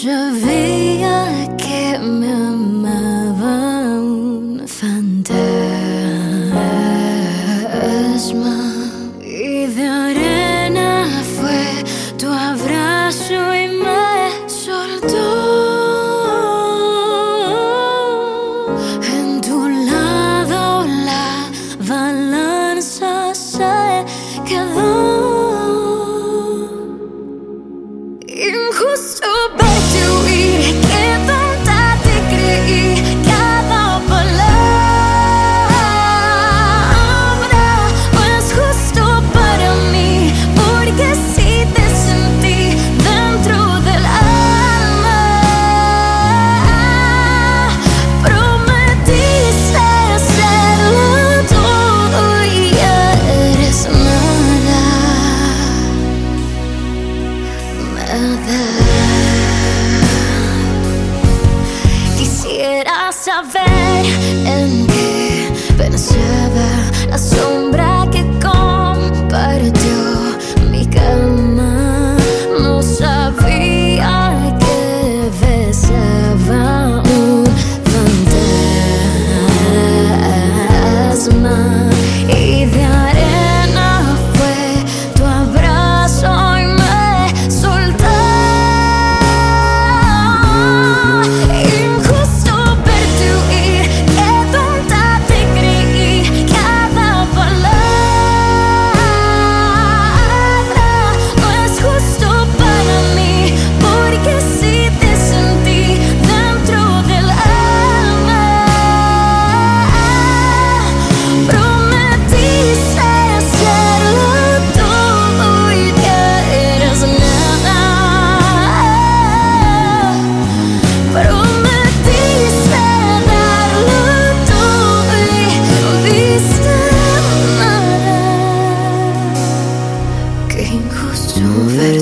sabía que me amaba un fantasma, y de arena fue tu abrazo y me soltó. En tu lado la balanza se quedó. Injusto verte huir, qué tonta te creí. Cada palabra no es justo para mí, porque sí te sentí dentro del alma. Prometiste hacerlo todo y ya eres nada. Quisiera saber en qué pensaba la sombra que compartió mi cama. No sabía que besaba un fantasma, y de arena fue tu abrazo y me soltó. Injusto verte huir, qué tonta te creí. Cada palabra no es justo para mí, porque sí te sentí dentro del alma. Prometiste hacerlo todo y ya eres nada. Prometiste darlo todo y diste nada. Qué injusto ver